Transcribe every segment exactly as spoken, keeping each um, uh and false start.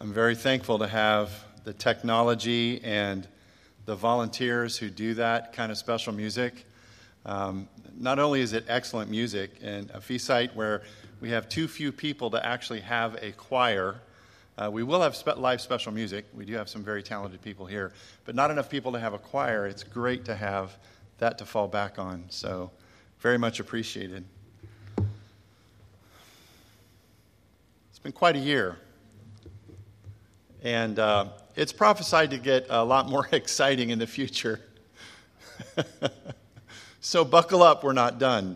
I'm very thankful to have the technology and the volunteers who do that kind of special music. Um, not only is it excellent music, and a feast site where we have too few people to actually have a choir. Uh, we will have spe- live special music. We do have some very talented people here, but not enough people to have a choir. It's great to have that to fall back on. So very much appreciated. It's been quite a year. And uh, it's prophesied to get a lot more exciting in the future. So buckle up, we're not done.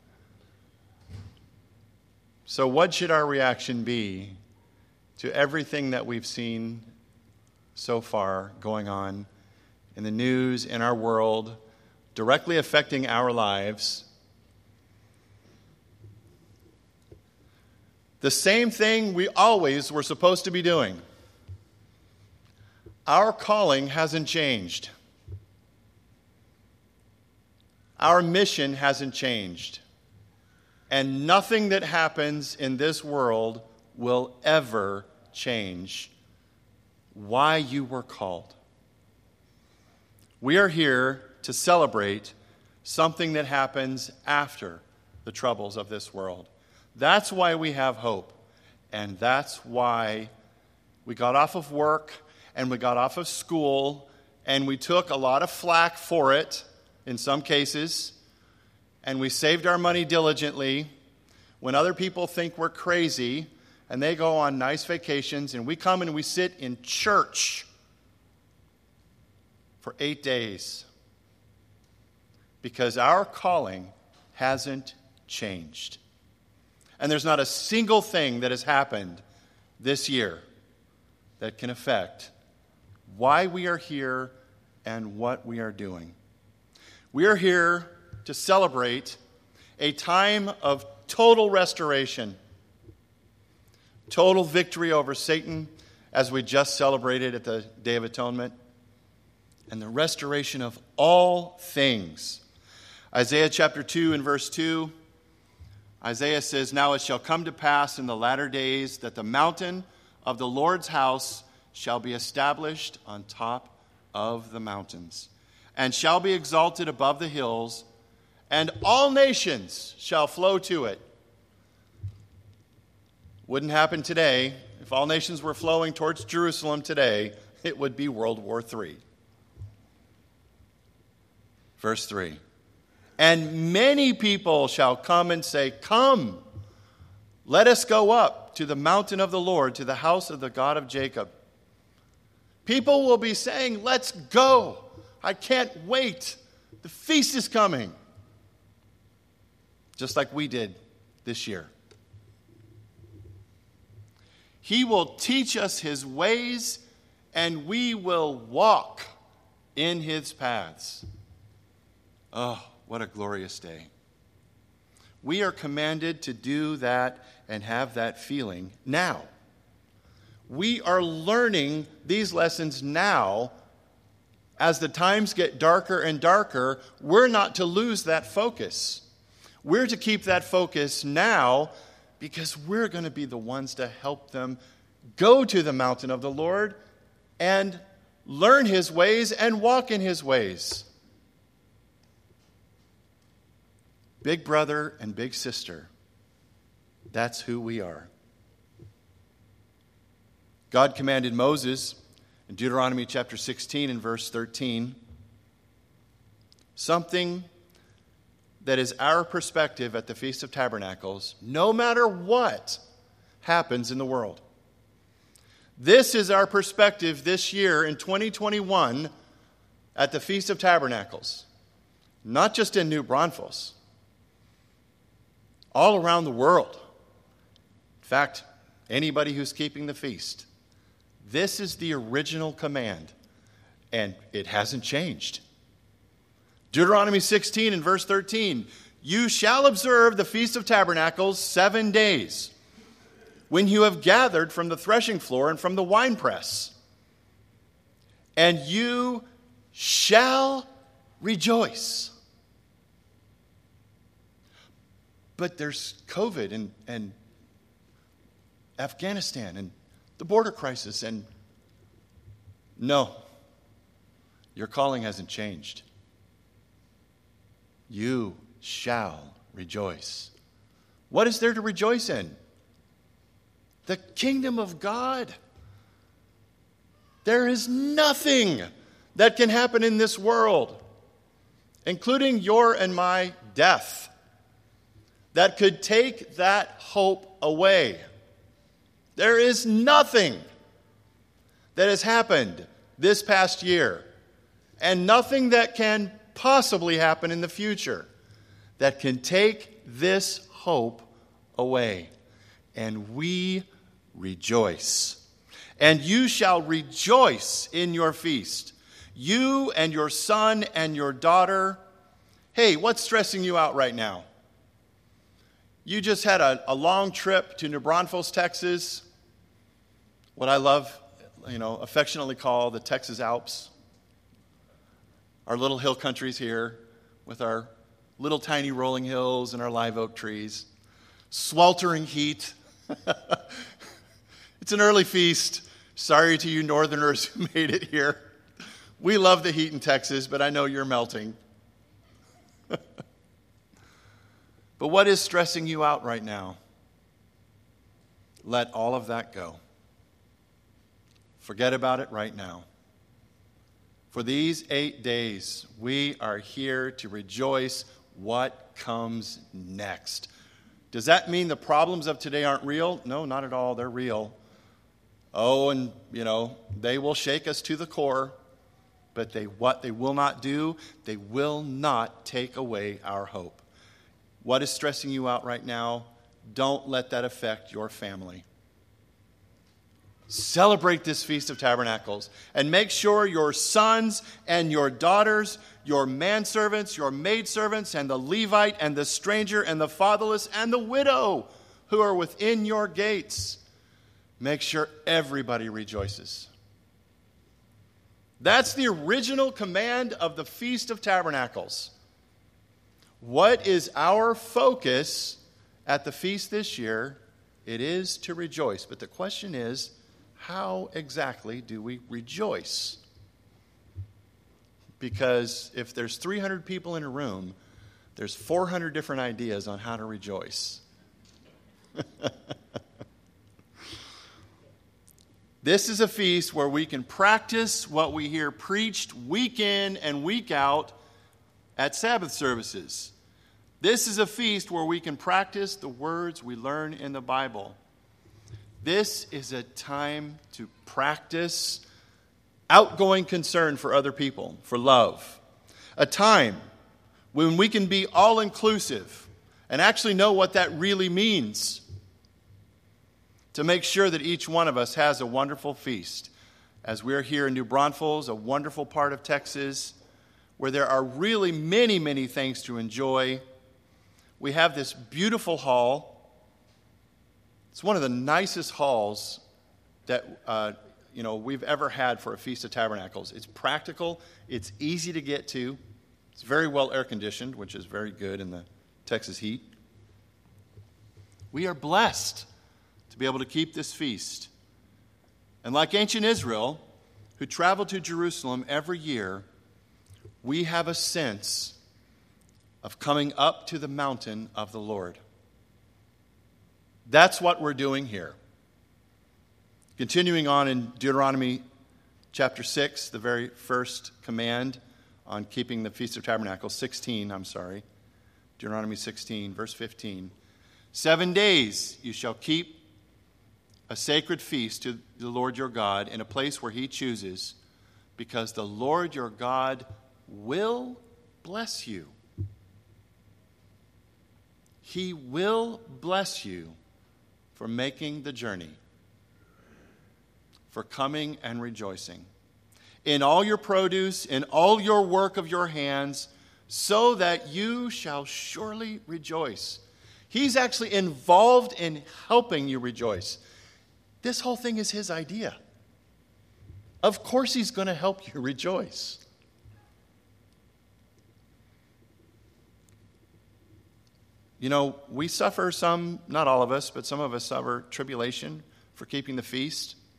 So what should our reaction be to everything that we've seen so far going on in the news, in our world, directly affecting our lives? The same thing we always were supposed to be doing. Our calling hasn't changed. Our mission hasn't changed. And nothing that happens in this world will ever change why you were called. We are here to celebrate something that happens after the troubles of this world. That's why we have hope. And that's why we got off of work and we got off of school, and we took a lot of flack for it, in some cases, and we saved our money diligently when other people think we're crazy, and they go on nice vacations, and we come and we sit in church for eight days because our calling hasn't changed. And there's not a single thing that has happened this year that can affect why we are here and what we are doing. We are here to celebrate a time of total restoration, total victory over Satan, as we just celebrated at the Day of Atonement, and the restoration of all things. Isaiah chapter two and verse two, Isaiah says, "Now it shall come to pass in the latter days that the mountain of the Lord's house shall be established on top of the mountains, and shall be exalted above the hills, and all nations shall flow to it." Wouldn't happen today. If all nations were flowing towards Jerusalem today, it would be World War Three. Verse three, "And many people shall come and say, 'Come, let us go up to the mountain of the Lord, to the house of the God of Jacob.'" People will be saying, "Let's go. I can't wait. The feast is coming." Just like we did this year. He will teach us his ways, and we will walk in his paths. Oh, what a glorious day. We are commanded to do that and have that feeling now. We are learning these lessons now. As the times get darker and darker, we're not to lose that focus. We're to keep that focus now because we're going to be the ones to help them go to the mountain of the Lord and learn his ways and walk in his ways. Big brother and big sister, that's who we are. God commanded Moses in Deuteronomy chapter sixteen and verse thirteen, something that is our perspective at the Feast of Tabernacles, no matter what happens in the world. This is our perspective this year in twenty twenty-one at the Feast of Tabernacles, not just in New Braunfels, all around the world. In fact, anybody who's keeping the feast. This is the original command, and it hasn't changed. Deuteronomy sixteen and verse thirteen, "You shall observe the Feast of Tabernacles seven days, when you have gathered from the threshing floor and from the winepress. And you shall rejoice." But there's COVID and, and Afghanistan and the border crisis. And no, your calling hasn't changed. You shall rejoice. What is there to rejoice in? The kingdom of God. There is nothing that can happen in this world, including your and my death, that could take that hope away. There is nothing that has happened this past year, and nothing that can possibly happen in the future, that can take this hope away. And we rejoice. And you shall rejoice in your feast, you and your son and your daughter. Hey, what's stressing you out right now? You just had a, a long trip to New Braunfels, Texas, what I love, you know, affectionately call the Texas Alps. Our little hill countries here with our little tiny rolling hills and our live oak trees. Sweltering heat. It's an early feast. Sorry to you northerners who made it here. We love the heat in Texas, but I know you're melting. But what is stressing you out right now? Let all of that go. Forget about it right now. For these eight days, we are here to rejoice what comes next. Does that mean the problems of today aren't real? No, not at all. They're real. Oh, and, you know, they will shake us to the core. But they what they will not do, they will not take away our hope. What is stressing you out right now? Don't let that affect your family. Celebrate this Feast of Tabernacles and make sure your sons and your daughters, your manservants, your maidservants, and the Levite and the stranger and the fatherless and the widow who are within your gates, make sure everybody rejoices. That's the original command of the Feast of Tabernacles. What is our focus at the feast this year? It is to rejoice. But the question is, how exactly do we rejoice? Because if there's three hundred people in a room, there's four hundred different ideas on how to rejoice. This is a feast where we can practice what we hear preached week in and week out at Sabbath services. This is a feast where we can practice the words we learn in the Bible. This is a time to practice outgoing concern for other people, for love. A time when we can be all-inclusive and actually know what that really means, to make sure that each one of us has a wonderful feast. As we're here in New Braunfels, a wonderful part of Texas, where there are really many, many things to enjoy. We have this beautiful hall. It's one of the nicest halls that uh, you know we've ever had for a Feast of Tabernacles. It's practical. It's easy to get to. It's very well air-conditioned, which is very good in the Texas heat. We are blessed to be able to keep this feast. And like ancient Israel, who traveled to Jerusalem every year, we have a sense of coming up to the mountain of the Lord. That's what we're doing here. Continuing on in Deuteronomy chapter six, the very first command on keeping the Feast of Tabernacles, sixteen, I'm sorry, Deuteronomy sixteen, verse fifteen. Seven days you shall keep a sacred feast to the Lord your God in a place where he chooses, because the Lord your God will bless you. He will bless you for making the journey, for coming and rejoicing in all your produce, in all your work of your hands, so that you shall surely rejoice. He's actually involved in helping you rejoice. This whole thing is his idea. Of course he's going to help you rejoice. You know, we suffer some, not all of us, but some of us suffer tribulation for keeping the feast.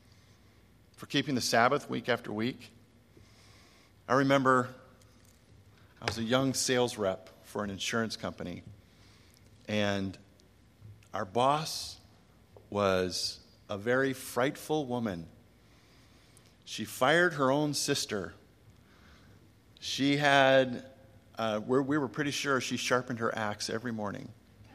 for keeping the Sabbath week after week. I remember I was a young sales rep for an insurance company, and our boss was a very frightful woman. She fired her own sister. She had, uh, we're, we were pretty sure she sharpened her axe every morning.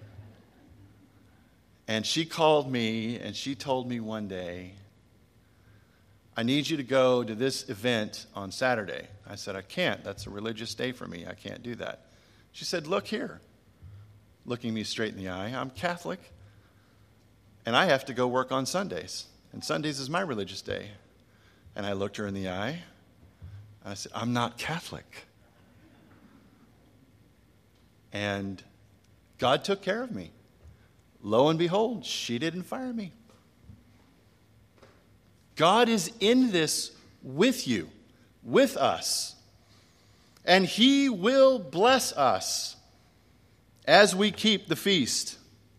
And she called me and she told me one day, I need you to go to this event on Saturday. I said, I can't. That's a religious day for me. I can't do that. She said, look here. Looking me straight in the eye, I'm Catholic, and I have to go work on Sundays. And Sundays is my religious day. And I looked her in the eye, and I said, I'm not Catholic. And God took care of me. Lo and behold, she didn't fire me. God is in this with you, with us. And He will bless us as we keep the feast.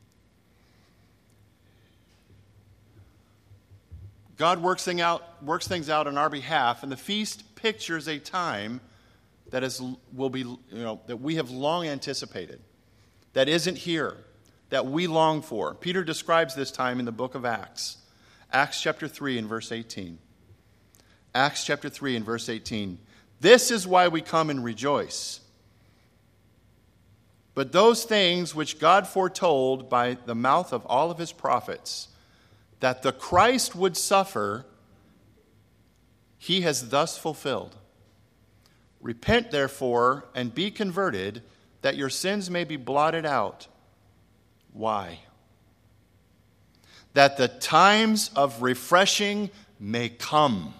God works, thing out, works things out on our behalf, and the feast pictures a time that is will be you know that we have long anticipated, that isn't here, that we long for. Peter describes this time in the book of Acts. Acts chapter three and verse eighteen. Acts chapter three and verse eighteen. This is why we come and rejoice. But those things which God foretold by the mouth of all of his prophets, that the Christ would suffer, he has thus fulfilled. Repent, therefore, and be converted, that your sins may be blotted out. Why? That the times of refreshing may come.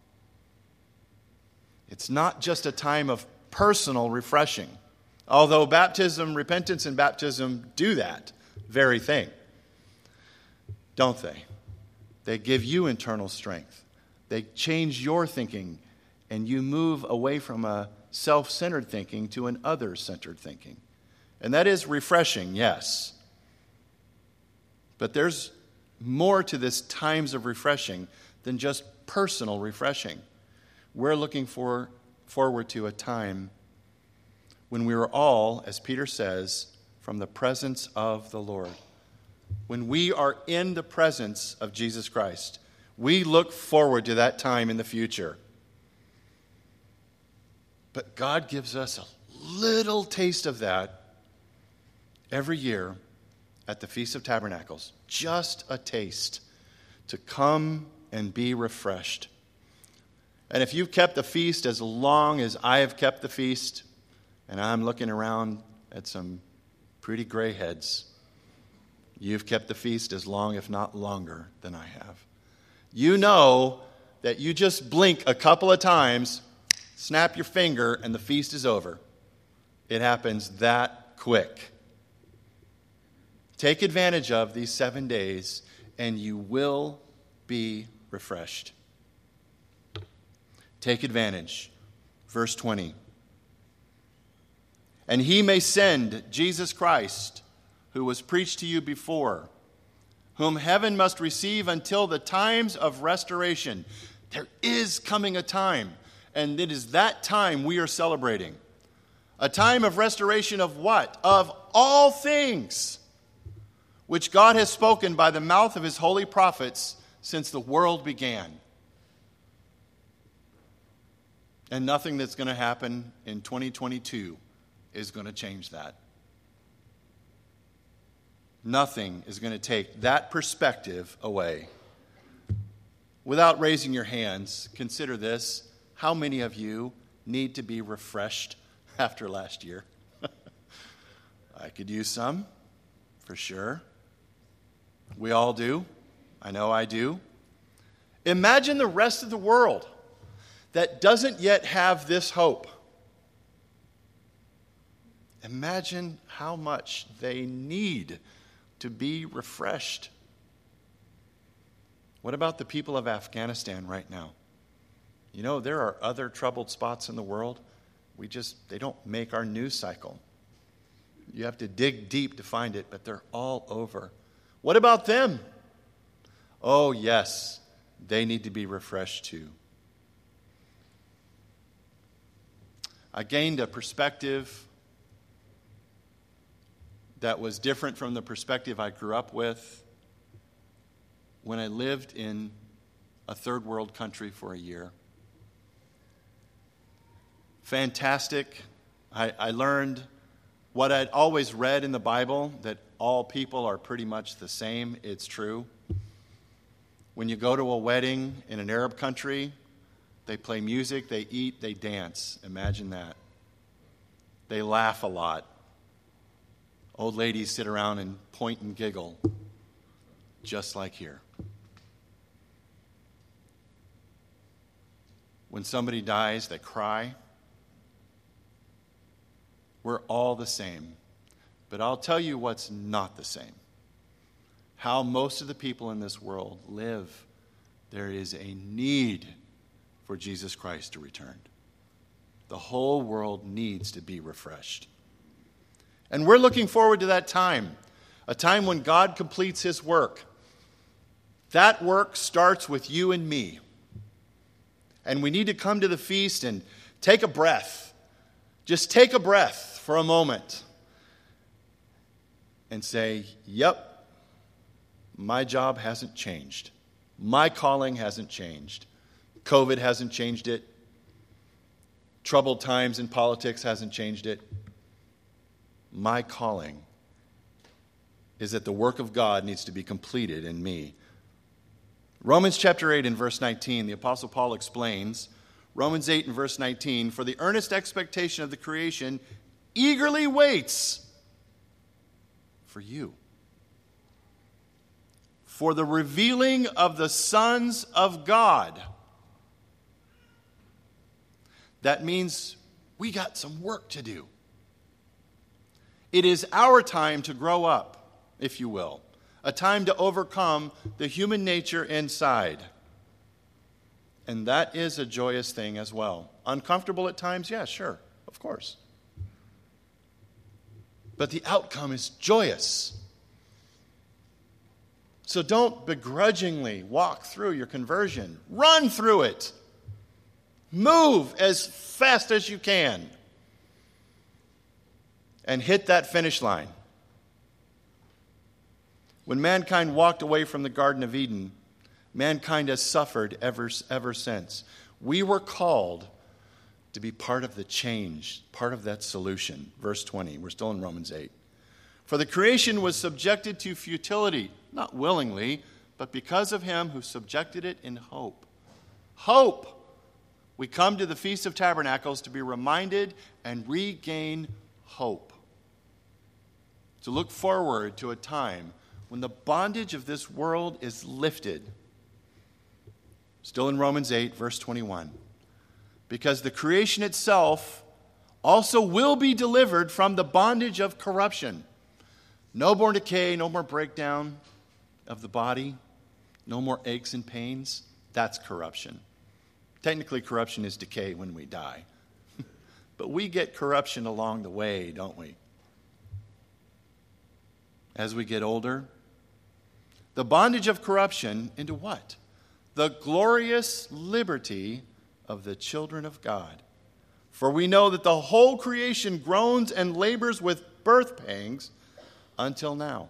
It's not just a time of personal refreshing, although baptism, repentance and baptism do that very thing, don't they? They give you internal strength. They change your thinking, and you move away from a self-centered thinking to an other-centered thinking. And that is refreshing, yes. But there's more to this times of refreshing than just personal refreshing. We're looking for, forward to a time when we are all, as Peter says, from the presence of the Lord. When we are in the presence of Jesus Christ, we look forward to that time in the future. But God gives us a little taste of that every year at the Feast of Tabernacles. Just a taste to come and be refreshed. And if you've kept the feast as long as I have kept the feast, and I'm looking around at some pretty gray heads, you've kept the feast as long, if not longer, than I have. You know that you just blink a couple of times, snap your finger, and the feast is over. It happens that quick. Take advantage of these seven days, and you will be refreshed. Take advantage. Verse twenty. And he may send Jesus Christ, who was preached to you before, whom heaven must receive until the times of restoration. There is coming a time, and it is that time we are celebrating. A time of restoration of what? Of all things, which God has spoken by the mouth of his holy prophets since the world began. And nothing that's going to happen in twenty twenty-two is going to change that. Nothing is going to take that perspective away. Without raising your hands, consider this. How many of you need to be refreshed after last year? I could use some, for sure. We all do. I know I do. Imagine the rest of the world that doesn't yet have this hope. Imagine how much they need to be refreshed. What about the people of Afghanistan right now? You know, there are other troubled spots in the world. We just, they don't make our news cycle. You have to dig deep to find it, but they're all over. What about them? Oh, yes. they need to be refreshed too. I gained a perspective that was different from the perspective I grew up with when I lived in a third world country for a year. Fantastic. I, I learned what I'd always read in the Bible, that all people are pretty much the same. It's true. When you go to a wedding in an Arab country, they play music, they eat, they dance. Imagine that. They laugh a lot. Old ladies sit around and point and giggle, just like here. When somebody dies, they cry. We're all the same. But I'll tell you what's not the same. How most of the people in this world live. There is a need for Jesus Christ to return. The whole world needs to be refreshed. And we're looking forward to that time, a time when God completes his work. That work starts with you and me. And we need to come to the feast and take a breath. Just take a breath for a moment and say, yep, my job hasn't changed. My calling hasn't changed. COVID hasn't changed it. Troubled times in politics hasn't changed it. My calling is that the work of God needs to be completed in me. Romans chapter eight and verse nineteen, the Apostle Paul explains, Romans eight and verse nineteen, for the earnest expectation of the creation eagerly waits for you, for the revealing of the sons of God. That means we got some work to do. It is our time to grow up, if you will, a time to overcome the human nature inside. And that is a joyous thing as well. Uncomfortable at times? Yeah, sure, of course. But the outcome is joyous. So don't begrudgingly walk through your conversion. Run through it. Move as fast as you can. And hit that finish line. When mankind walked away from the Garden of Eden, mankind has suffered ever, ever since. We were called to be part of the change, part of that solution. Verse twenty, we're still in Romans eight. For the creation was subjected to futility, not willingly, but because of him who subjected it in hope. Hope! We come to the Feast of Tabernacles to be reminded and regain hope. To look forward to a time when the bondage of this world is lifted. Still in Romans eight, verse twenty-one. Because the creation itself also will be delivered from the bondage of corruption. No more decay, no more breakdown of the body, no more aches and pains. That's corruption. Technically, corruption is decay when we die. But we get corruption along the way, don't we? As we get older. The bondage of corruption into what? The glorious liberty of the children of God. For we know that the whole creation groans and labors with birth pangs until now.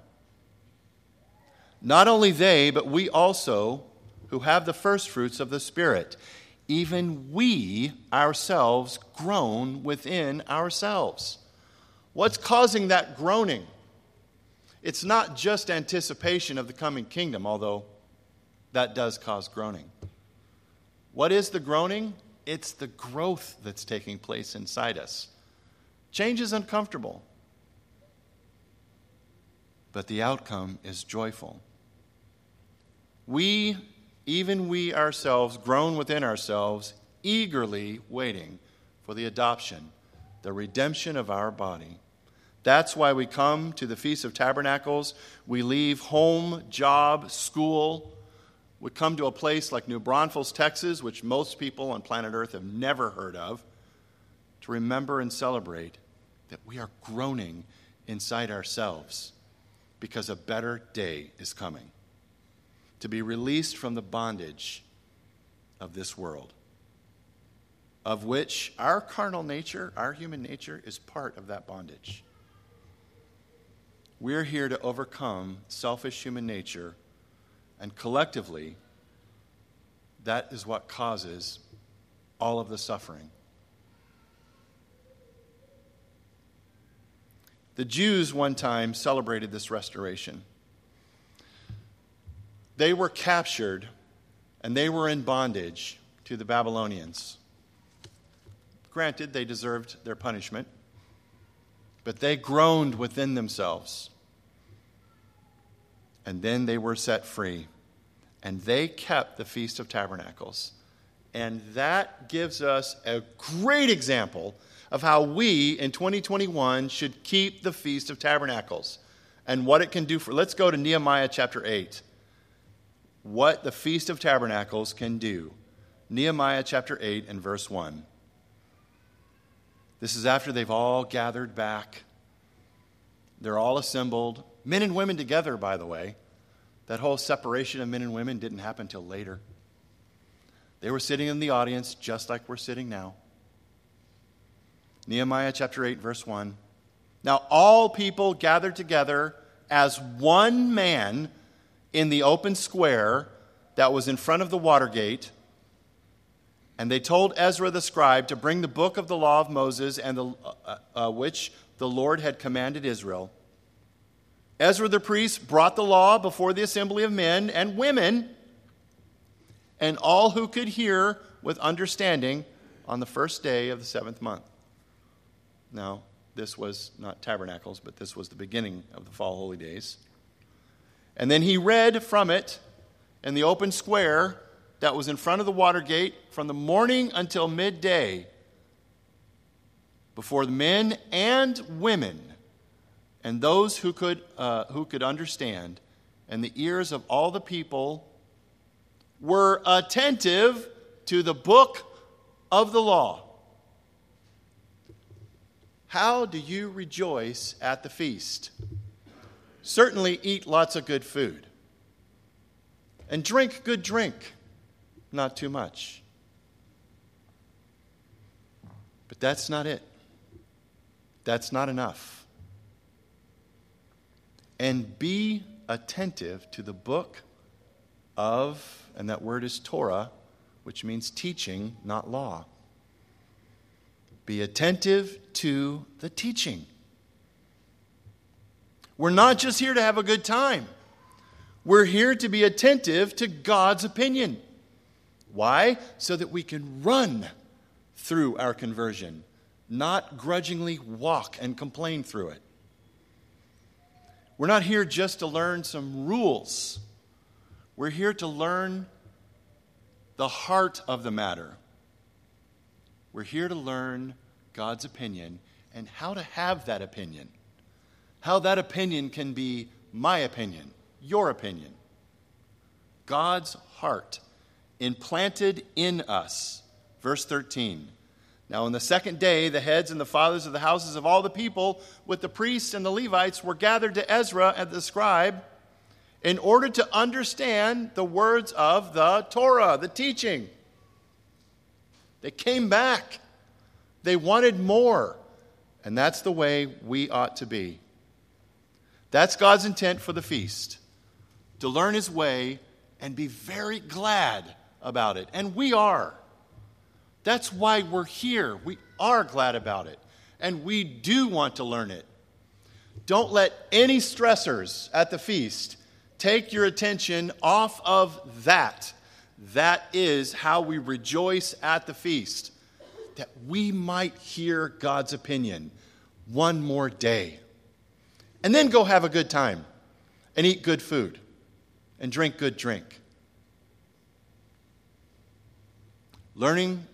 Not only they, but we also, who have the first fruits of the Spirit, even we ourselves groan within ourselves. What's causing that groaning? It's not just anticipation of the coming kingdom, although that does cause groaning. What is the groaning? It's the growth that's taking place inside us. Change is uncomfortable, but the outcome is joyful. We, even we ourselves, groan within ourselves, eagerly waiting for the adoption, the redemption of our body. That's why we come to the Feast of Tabernacles. We leave home, job, school. We come to a place like New Braunfels, Texas, which most people on planet Earth have never heard of, to remember and celebrate that we are groaning inside ourselves because a better day is coming. To be released from the bondage of this world, of which our carnal nature, our human nature, is part of that bondage. We're here to overcome selfish human nature, and collectively, that is what causes all of the suffering. The Jews one time celebrated this restoration. They were captured and they were in bondage to the Babylonians. Granted, they deserved their punishment, but they groaned within themselves. And then they were set free. And they kept the Feast of Tabernacles. And that gives us a great example of how we in twenty twenty-one should keep the Feast of Tabernacles and what it can do for. Let's go to Nehemiah chapter eight. What the Feast of Tabernacles can do. Nehemiah chapter eight and verse one. This is after they've all gathered back. They're all assembled. Men and women together, by the way. That whole separation of men and women didn't happen till later. They were sitting in the audience just like we're sitting now. Nehemiah chapter eight, verse one. Now all people gathered together as one man in the open square that was in front of the water gate. And they told Ezra the scribe to bring the book of the law of Moses, and the uh, uh, which the Lord had commanded Israel. Ezra the priest brought the law before the assembly of men and women, and all who could hear with understanding on the first day of the seventh month. Now, this was not tabernacles, but this was the beginning of the fall holy days. And then he read from it in the open square that was in front of the water gate from the morning until midday before the men and women and those who could uh, who could understand, and the ears of all the people were attentive to the book of the law. How do you rejoice at the feast? Certainly eat lots of good food. And drink good drink, not too much. But that's not it. That's not enough. And be attentive to the book of, and that word is Torah, which means teaching, not law. Be attentive to the teaching. We're not just here to have a good time. We're here to be attentive to God's opinion. Why? So that we can run through our conversion, not grudgingly walk and complain through it. We're not here just to learn some rules. We're here to learn the heart of the matter. We're here to learn God's opinion and how to have that opinion. How that opinion can be my opinion, your opinion. God's heart implanted in us. Verse thirteen. Now, on the second day, the heads and the fathers of the houses of all the people, with the priests and the Levites, were gathered to Ezra and the scribe in order to understand the words of the Torah, the teaching. They came back. They wanted more. And that's the way we ought to be. That's God's intent for the feast, to learn his way and be very glad about it. And we are. That's why we're here. We are glad about it. And we do want to learn it. Don't let any stressors at the feast take your attention off of that. That is how we rejoice at the feast, that we might hear God's opinion one more day. And then go have a good time and eat good food and drink good drink. Learning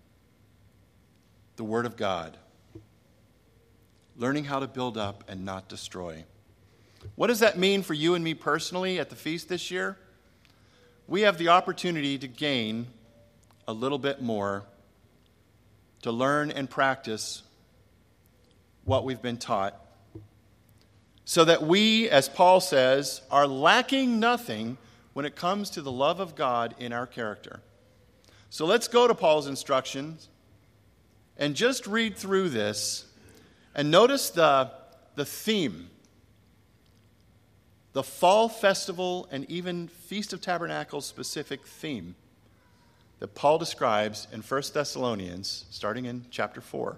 the Word of God. Learning how to build up and not destroy. What does that mean for you and me personally at the feast this year? We have the opportunity to gain a little bit more, to learn and practice what we've been taught, so that we, as Paul says, are lacking nothing when it comes to the love of God in our character. So let's go to Paul's instructions and just read through this and notice the, the theme. The fall festival and even Feast of Tabernacles specific theme that Paul describes in First Thessalonians, starting in chapter four.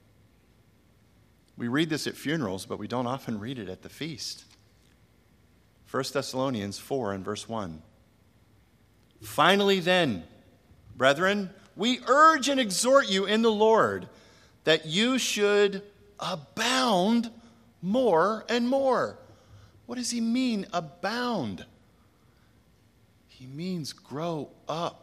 We read this at funerals, but we don't often read it at the feast. First Thessalonians four and verse one. Finally then, brethren, we urge and exhort you in the Lord that you should abound more and more. What does he mean, abound? He means grow up.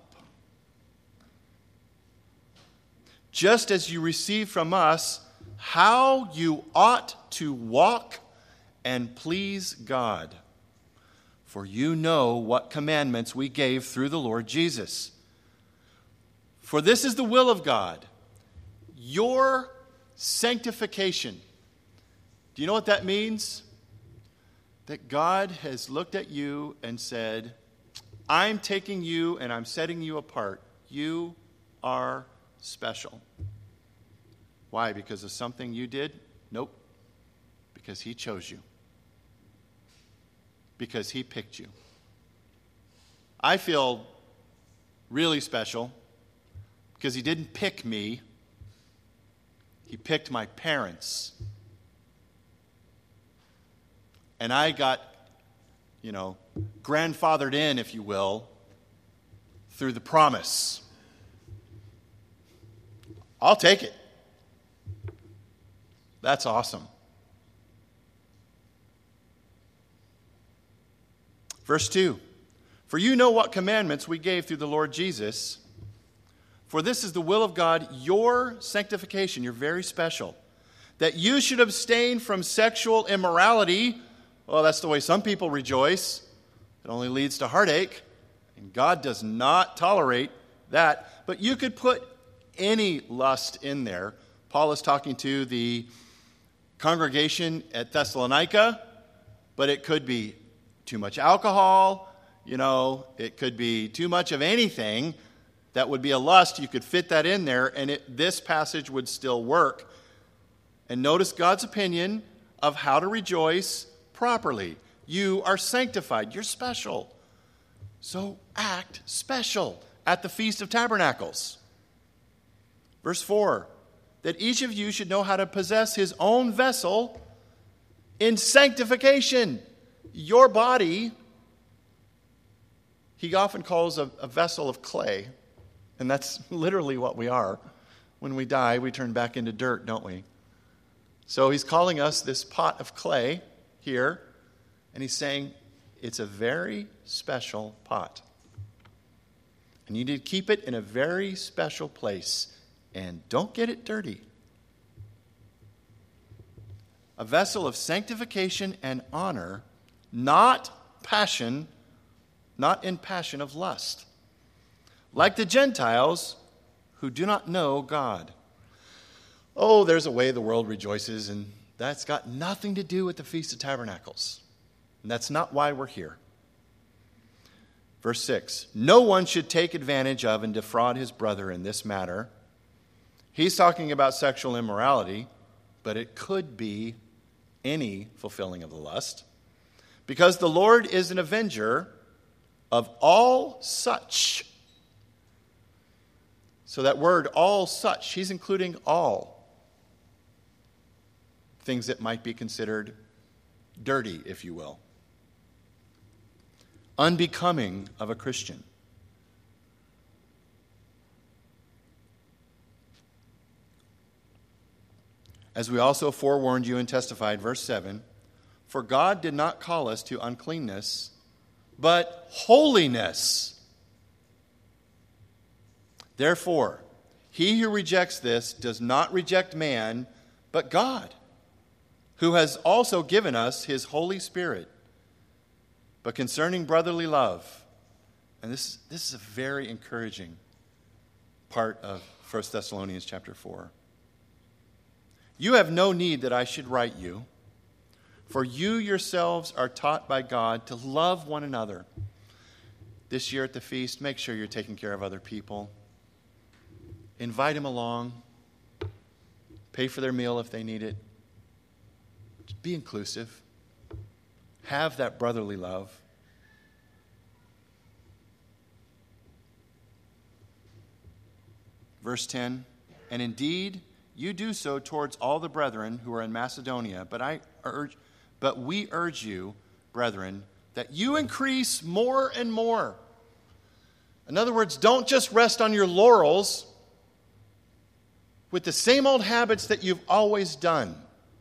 Just as you receive from us how you ought to walk and please God. For you know what commandments we gave through the Lord Jesus. For this is the will of God, your sanctification. Do you know what that means? That God has looked at you and said, I'm taking you and I'm setting you apart. You are special. Why? Because of something you did? Nope. Because he chose you. Because he picked you. I feel really special because he didn't pick me. He picked my parents. And I got, you know, grandfathered in, if you will, through the promise. I'll take it. That's awesome. Verse two. For you know what commandments we gave through the Lord Jesus. For this is the will of God, your sanctification. You're very special. That you should abstain from sexual immorality. Well, that's the way some people rejoice. It only leads to heartache. And God does not tolerate that. But you could put any lust in there. Paul is talking to the congregation at Thessalonica, but it could be too much alcohol, you know, it could be too much of anything that would be a lust. You could fit that in there, and it, this passage would still work. And notice God's opinion of how to rejoice properly. You are sanctified. You're special. So act special at the Feast of Tabernacles. Verse four, that each of you should know how to possess his own vessel in sanctification. Your body, he often calls a, a vessel of clay, and that's literally what we are. When we die, we turn back into dirt, don't we? So he's calling us this pot of clay here, and he's saying it's a very special pot. And you need to keep it in a very special place. And don't get it dirty. A vessel of sanctification and honor, not passion, not in passion of lust. Like the Gentiles who do not know God. Oh, there's a way the world rejoices, and that's got nothing to do with the Feast of Tabernacles. And that's not why we're here. Verse six, no one should take advantage of and defraud his brother in this matter. He's talking about sexual immorality, but it could be any fulfilling of the lust. Because the Lord is an avenger of all such. So that word, all such, he's including all things that might be considered dirty, if you will. Unbecoming of a Christian. As we also forewarned you and testified, verse seven, for God did not call us to uncleanness, but holiness. Therefore, he who rejects this does not reject man, but God, who has also given us his Holy Spirit. But concerning brotherly love, and this, this is a very encouraging part of First Thessalonians chapter four. You have no need that I should write you, for you yourselves are taught by God to love one another. This year at the feast, make sure you're taking care of other people. invite them along, pay for their meal if they need it. Just be inclusive. Have that brotherly love. Verse ten, and indeed you do so towards all the brethren who are in Macedonia, but I urge, but we urge you, brethren, that you increase more and more. In other words, don't just rest on your laurels with the same old habits that you've always done.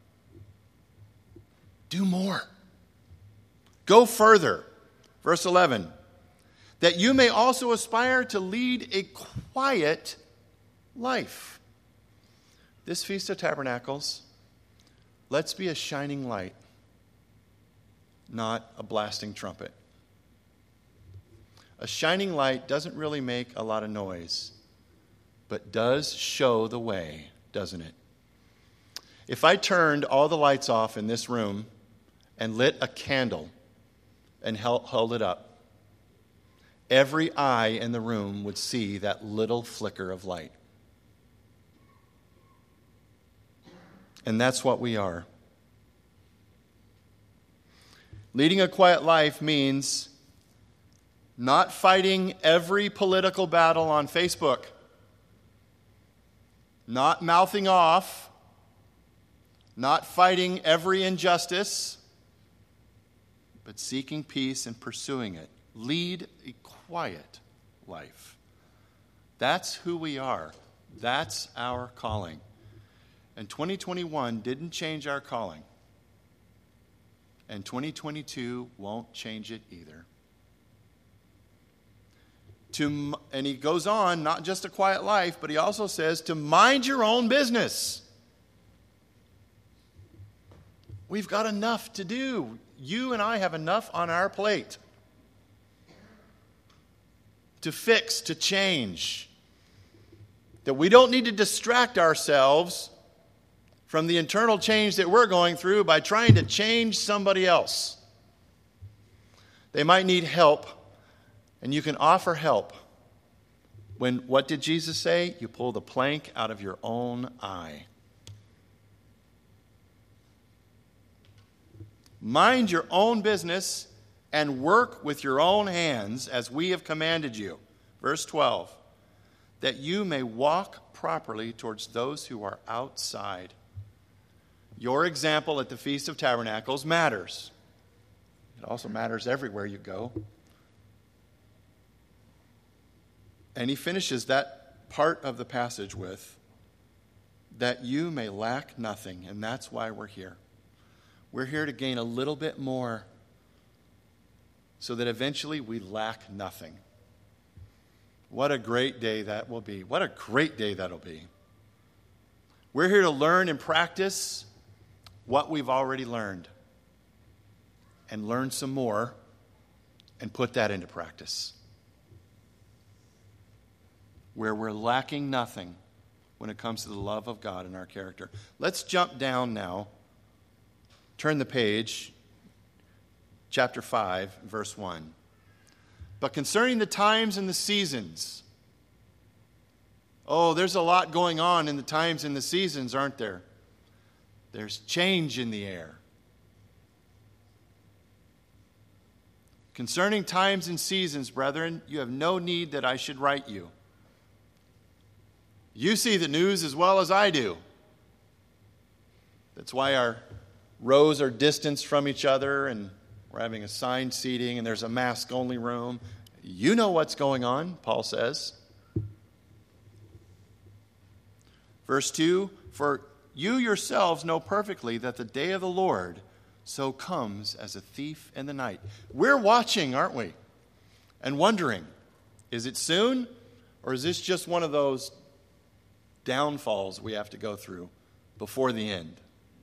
Do more. Go further. Verse eleven, that you may also aspire to lead a quiet life. This Feast of Tabernacles, let's be a shining light, not a blasting trumpet. A shining light doesn't really make a lot of noise, but does show the way, doesn't it? If I turned all the lights off in this room and lit a candle and held, held it up, every eye in the room would see that little flicker of light. And that's what we are. Leading a quiet life means not fighting every political battle on Facebook, not mouthing off, not fighting every injustice, but seeking peace and pursuing it. Lead a quiet life. That's who we are. That's our calling. And twenty twenty-one didn't change our calling. And twenty twenty-two won't change it either. To, and he goes on, not just a quiet life, but he also says to mind your own business. We've got enough to do. You and I have enough on our plate to fix, to change, that we don't need to distract ourselves from the internal change that we're going through by trying to change somebody else. They might need help, and you can offer help. When, what did Jesus say? You pull the plank out of your own eye. Mind your own business and work with your own hands as we have commanded you. Verse twelve, that you may walk properly towards those who are outside. Your example at the Feast of Tabernacles matters. It also matters everywhere you go. And he finishes that part of the passage with, that you may lack nothing. And that's why we're here. We're here to gain a little bit more so that eventually we lack nothing. What a great day that will be. What a great day that'll be. We're here to learn and practice what we've already learned and learn some more and put that into practice. Where we're lacking nothing when it comes to the love of God in our character. Let's jump down now. Turn the page, chapter five, verse one. But concerning the times and the seasons, oh, there's a lot going on in the times and the seasons, aren't there? There's change in the air. Concerning times and seasons, brethren, you have no need that I should write you. You see the news as well as I do. That's why our rows are distanced from each other and we're having assigned seating and there's a mask-only room. You know what's going on, Paul says. Verse two, for you yourselves know perfectly that the day of the Lord so comes as a thief in the night. We're watching, aren't we? And wondering, is it soon? Or is this just one of those downfalls we have to go through before the end?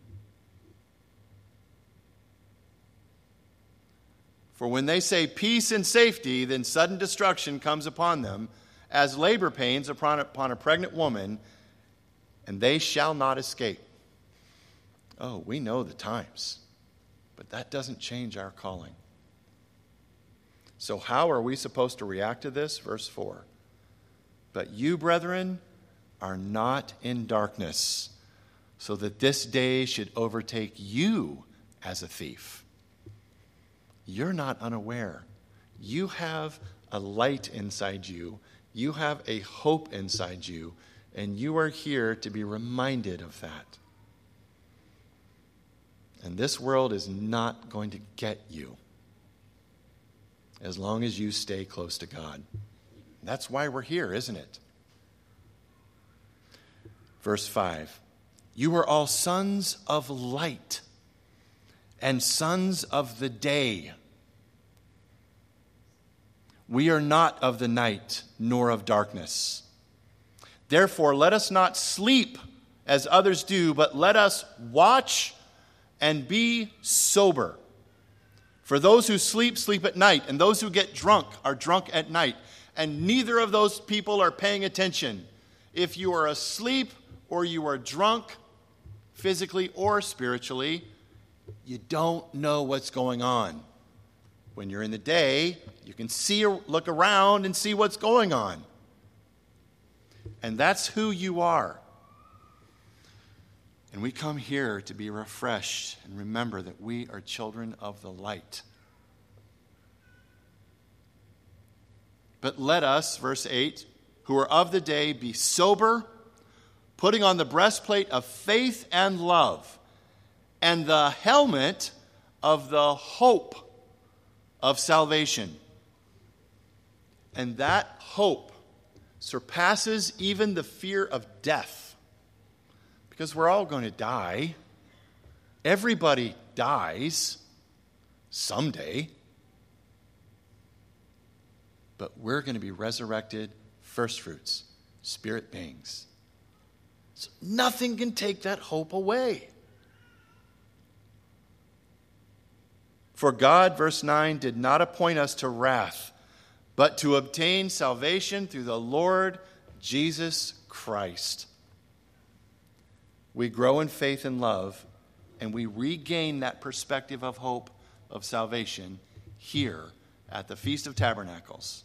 For when they say peace and safety, then sudden destruction comes upon them, as labor pains upon, upon a pregnant woman, and they shall not escape. Oh, we know the times, but that doesn't change our calling. So how are we supposed to react to this? Verse four. But you, brethren, are not in darkness, so that this day should overtake you as a thief. You're not unaware. You have a light inside you. You have a hope inside you, and you are here to be reminded of that. And this world is not going to get you as long as you stay close to God. That's why we're here, isn't it? Verse five, you are all sons of light and sons of the day. We are not of the night, nor of darkness. Therefore, let us not sleep as others do, but let us watch and be sober. For those who sleep, sleep at night, and those who get drunk are drunk at night. And neither of those people are paying attention. If you are asleep or you are drunk, physically or spiritually, you don't know what's going on. When you're in the day, you can see or look around and see what's going on. And that's who you are. And we come here to be refreshed and remember that we are children of the light. But let us, verse eight, who are of the day, be sober, putting on the breastplate of faith and love, and the helmet of the hope of salvation. And that hope surpasses even the fear of death. Because we're all going to die. Everybody dies someday. But we're going to be resurrected first fruits, spirit beings. So nothing can take that hope away. For God, verse nine, did not appoint us to wrath, but to obtain salvation through the Lord Jesus Christ. We grow in faith and love, and we regain that perspective of hope of salvation here at the Feast of Tabernacles.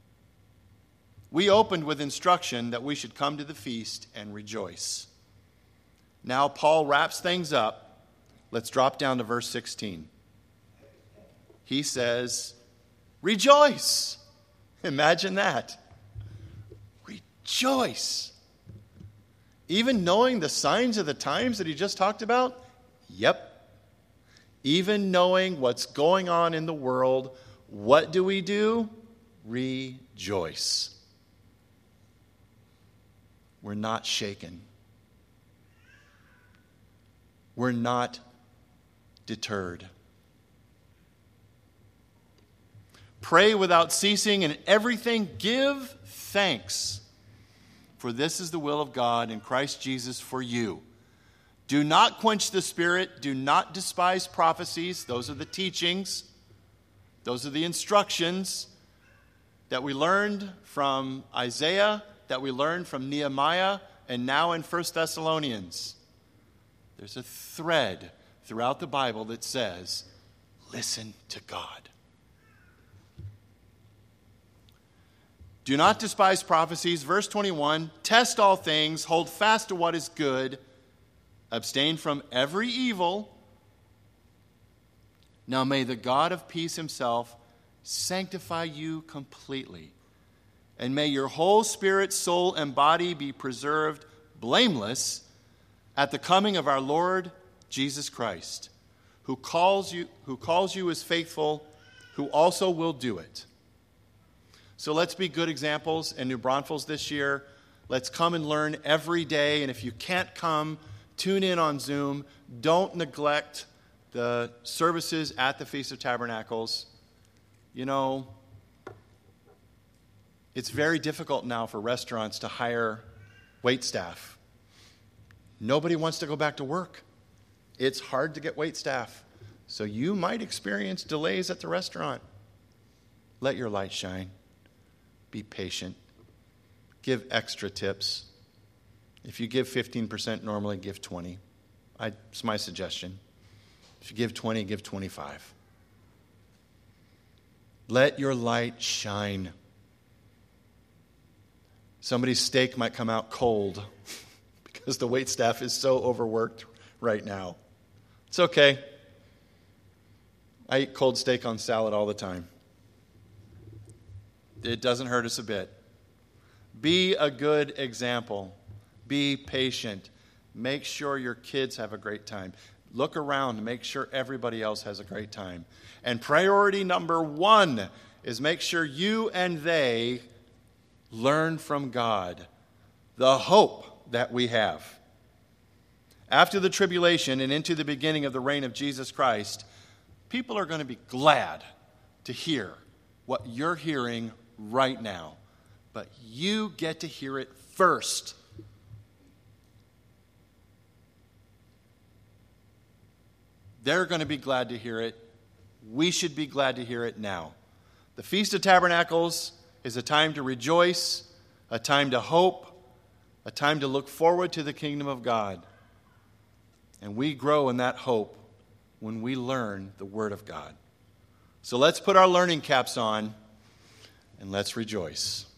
We opened with instruction that we should come to the feast and rejoice. Now Paul wraps things up. Let's drop down to verse sixteen. He says, rejoice. Imagine that. Rejoice. Even knowing the signs of the times that he just talked about? Yep. Even knowing what's going on in the world, what do we do? Rejoice. We're not shaken. We're not deterred. Pray without ceasing, and everything give thanks. For this is the will of God in Christ Jesus for you. Do not quench the Spirit. Do not despise prophecies. Those are the teachings. Those are the instructions that we learned from Isaiah, that we learned from Nehemiah, and now in First Thessalonians. There's a thread throughout the Bible that says, listen to God. Do not despise prophecies. Verse twenty-one, test all things, hold fast to what is good, abstain from every evil. Now may the God of peace himself sanctify you completely, and may your whole spirit, soul, and body be preserved blameless at the coming of our Lord Jesus Christ, who calls you, who calls you as faithful, who also will do it. So let's be good examples in New Braunfels this year. Let's come and learn every day. And if you can't come, tune in on Zoom. Don't neglect the services at the Feast of Tabernacles. You know, it's very difficult now for restaurants to hire wait staff. Nobody wants to go back to work. It's hard to get wait staff. So you might experience delays at the restaurant. Let your light shine. Be patient. Give extra tips. If you give fifteen percent normally, give twenty. I, it's my suggestion. If you give twenty, give twenty-five. Let your light shine. Somebody's steak might come out cold because the waitstaff is so overworked right now. It's okay. I eat cold steak on salad all the time. It doesn't hurt us a bit. Be a good example. Be patient. Make sure your kids have a great time. Look around and make sure everybody else has a great time. And priority number one is make sure you and they learn from God the hope that we have. After the tribulation and into the beginning of the reign of Jesus Christ, people are going to be glad to hear what you're hearing right now. But you get to hear it first. They're going to be glad to hear it. We should be glad to hear it now. The Feast of Tabernacles is a time to rejoice, a time to hope, a time to look forward to the kingdom of God. And we grow in that hope when we learn the Word of God. So let's put our learning caps on and let's rejoice.